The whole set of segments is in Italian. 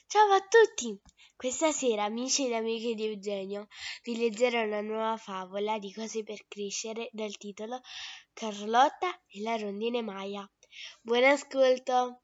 Ciao a tutti! Questa sera, amici ed amiche di Eugenio, vi leggerò una nuova favola di cose per crescere dal titolo Carlotta e la rondine Maia. Buon ascolto!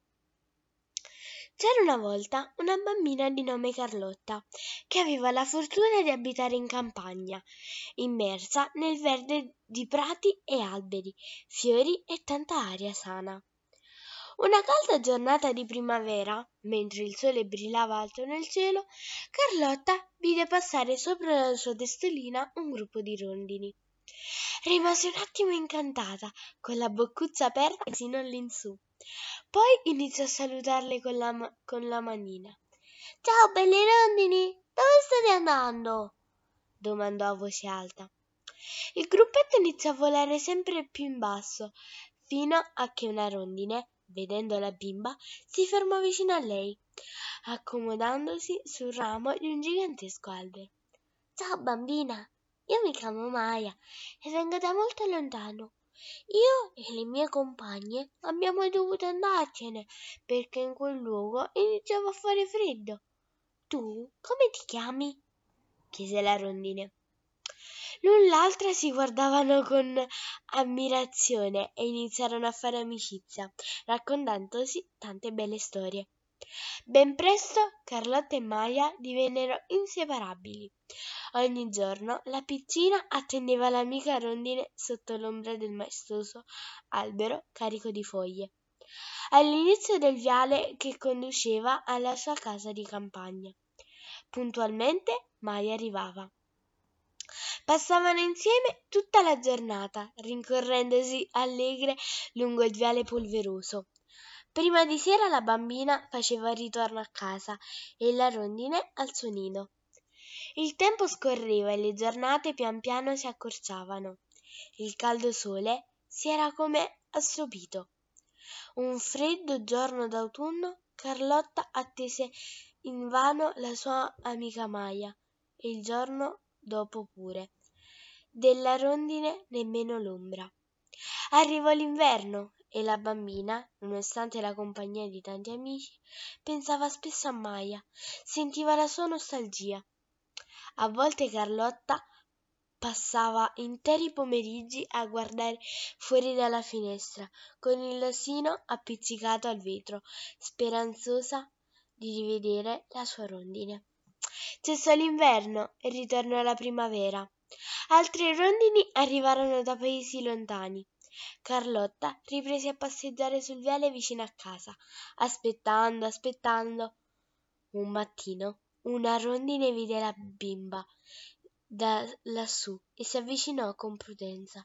C'era una volta una bambina di nome Carlotta che aveva la fortuna di abitare in campagna, immersa nel verde di prati e alberi, fiori e tanta aria sana. Una calda giornata di primavera, mentre il sole brillava alto nel cielo, Carlotta vide passare sopra la sua testolina un gruppo di rondini. Rimase un attimo incantata, con la boccuccia aperta sino all'insù. Poi iniziò a salutarle con la manina. «Ciao, belli rondini! Dove state andando?» domandò a voce alta. Il gruppetto iniziò a volare sempre più in basso, fino a che una rondine, vedendo la bimba, si fermò vicino a lei, accomodandosi sul ramo di un gigantesco albero. «Ciao bambina, io mi chiamo Maya e vengo da molto lontano. Io e le mie compagne abbiamo dovuto andarcene perché in quel luogo iniziava a fare freddo. Tu come ti chiami?» chiese la rondine. L'un l'altra si guardavano con ammirazione e iniziarono a fare amicizia, raccontandosi tante belle storie. Ben presto Carlotta e Maya divennero inseparabili. Ogni giorno la piccina attendeva l'amica rondine sotto l'ombra del maestoso albero carico di foglie, all'inizio del viale che conduceva alla sua casa di campagna. Puntualmente Maya arrivava. Passavano insieme tutta la giornata, rincorrendosi allegre lungo il viale polveroso. Prima di sera la bambina faceva il ritorno a casa e la rondine al suo nido. Il tempo scorreva e le giornate pian piano si accorciavano. Il caldo sole si era come assopito. Un freddo giorno d'autunno Carlotta attese invano la sua amica Maya e il giorno dopo pure. Della rondine nemmeno l'ombra. Arrivò l'inverno e la bambina, nonostante la compagnia di tanti amici, pensava spesso a Maya, sentiva la sua nostalgia. A volte Carlotta passava interi pomeriggi a guardare fuori dalla finestra, con il nasino appiccicato al vetro, speranzosa di rivedere la sua rondine. Cessò l'inverno e ritornò la primavera. Altre rondini arrivarono da paesi lontani. Carlotta riprese a passeggiare sul viale vicino a casa, aspettando. Un mattino una rondine vide la bimba da lassù e si avvicinò con prudenza.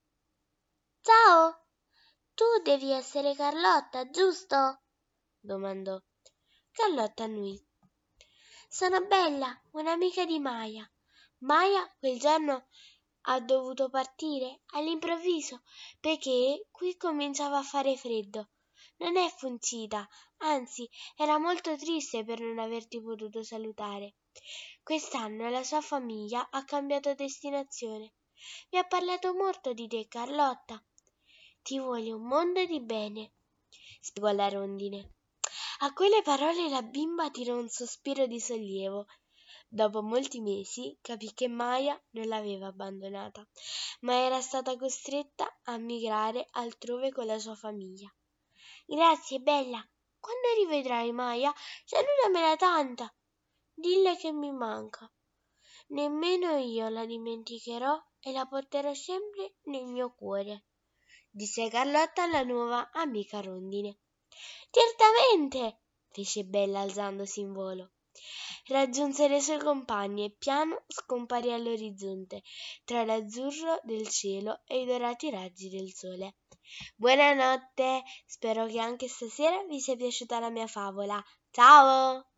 «Ciao, tu devi essere Carlotta, giusto?» domandò. Carlotta annui. «Sono Bella, un'amica di Maya. Maya quel giorno ha dovuto partire all'improvviso perché qui cominciava a fare freddo. Non è funcita, anzi era molto triste per non averti potuto salutare. Quest'anno la sua famiglia ha cambiato destinazione. Mi ha parlato molto di te, Carlotta. Ti vuole un mondo di bene», spiegò la rondine. A quelle parole la bimba tirò un sospiro di sollievo. Dopo molti mesi capì che Maya non l'aveva abbandonata, ma era stata costretta a migrare altrove con la sua famiglia. «Grazie, Bella. Quando rivedrai Maya, salutamela tanta. Dille che mi manca. Nemmeno io la dimenticherò e la porterò sempre nel mio cuore», disse Carlotta alla nuova amica rondine. «Certamente!» fece Bella alzandosi in volo. Raggiunse le sue compagne e piano scomparì all'orizzonte, tra l'azzurro del cielo e i dorati raggi del sole. Buonanotte, spero che anche stasera vi sia piaciuta la mia favola. Ciao!